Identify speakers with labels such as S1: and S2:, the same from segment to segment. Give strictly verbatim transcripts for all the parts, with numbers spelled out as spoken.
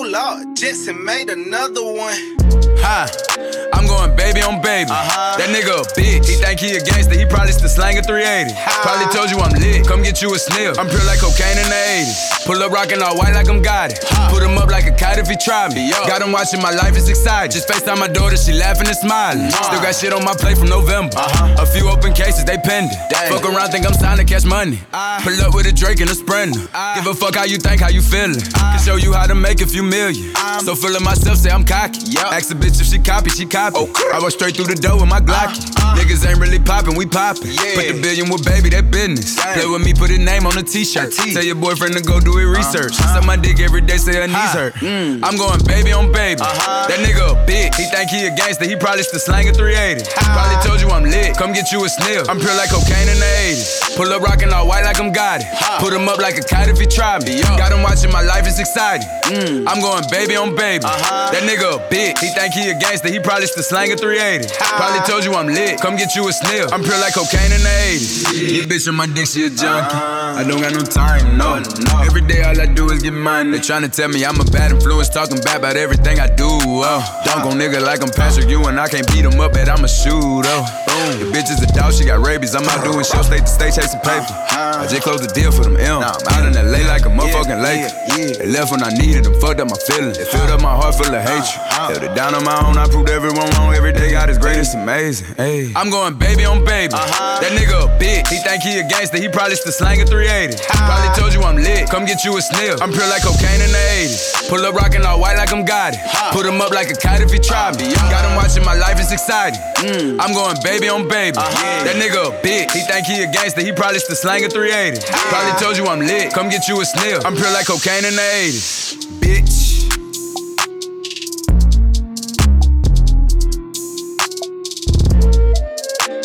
S1: Hold up, Jesse made another one.
S2: Hi, I'm going baby on baby.
S1: Uh-huh.
S2: That nigga a bitch. He think he a gangster, he probably still slanging three eighty.
S1: Hi.
S2: Probably told you I'm lit, come get you a sniff. I'm pure like cocaine in the eighties. Pull up rockin' all white like I'm got it.
S1: Hi.
S2: Put him up like a kite if he try me.
S1: Yo.
S2: Got him watching, my life is exciting. Just FaceTime my daughter, she laughing and smiling.
S1: Uh.
S2: Still got shit on my plate from November.
S1: Uh-huh.
S2: A few open cases, they pending.
S1: Dang.
S2: Fuck around, think I'm signed to catch money.
S1: Uh.
S2: Pull up with a Drake and a Sprinter.
S1: Uh.
S2: Give a fuck how you think, how you feeling.
S1: Uh.
S2: Can show you how to make a few million.
S1: Um.
S2: So feeling myself, say I'm cocky.
S1: Yup.
S2: Ask a bitch if she copy, she copy.
S1: Okay.
S2: I walk straight through the door with my Glocky.
S1: Uh, uh.
S2: Niggas ain't really poppin', we poppin'.
S1: Yeah.
S2: Put the billion with baby, that business.
S1: Damn.
S2: Play with me, put his name on a t-shirt.
S1: T.
S2: Tell your boyfriend to go do his research.
S1: Uh, uh.
S2: Suck my dick every day, say her knees
S1: Ha.
S2: hurt.
S1: Mm.
S2: I'm going baby on baby.
S1: Uh-huh.
S2: That nigga a bitch. He think he a gangster, he probably still slanging three eighty. Probably told you I'm lit, come get you a sniff. I'm pure like cocaine in the eighties. Pull up rockin' all white like I'm got it.
S1: Ha.
S2: Put him up like a kite if he try me.
S1: Yo.
S2: Got him watching, my life is exciting.
S1: Mm.
S2: I'm going baby on baby.
S1: Uh-huh.
S2: That nigga a bitch. He think he a gangster, he probably still slanging three eighty. Probably told you I'm lit, come get you a sniff. I'm pure like cocaine in the eighties. This bitch on my dick, she a junkie. I don't got no time, no, no. Every day all I do is get money. They tryna tell me I'm a bad influence, talking bad about everything I do. Oh, dunk on nigga like I'm Patrick Ewing, I can't beat him up, but I'm a shooter. Boom. The bitch is a dog, she got rabies. I'm out doing shows, state to state, chasing paper. I just closed the deal for them M. I'm out in L A like a motherfucking Laker. They left when I needed them, fucked up my feelings. They filled up my heart full of hatred. Held it down on my own, I proved everyone wrong. Every day God is great, it's amazing. Hey. I'm going baby on baby.
S1: Uh-huh.
S2: That nigga a bitch. He think he a gangster, he probably still slanging three eighty. Probably told you I'm lit, come get you a sniff. I'm pure like cocaine in the eighties. Pull up rockin' all white like I'm got it. Put him up like a kite if he try me. Got him watching, my life is exciting.
S1: Mm.
S2: I'm going baby on baby.
S1: Uh-huh.
S2: That nigga a bitch. He think he a gangster, he probably still slanging three eighty. Probably told you I'm lit, come get you a sniff. I'm pure like cocaine in the eighties. Bitch.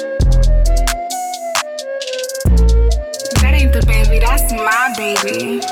S3: That ain't the baby, that's my baby.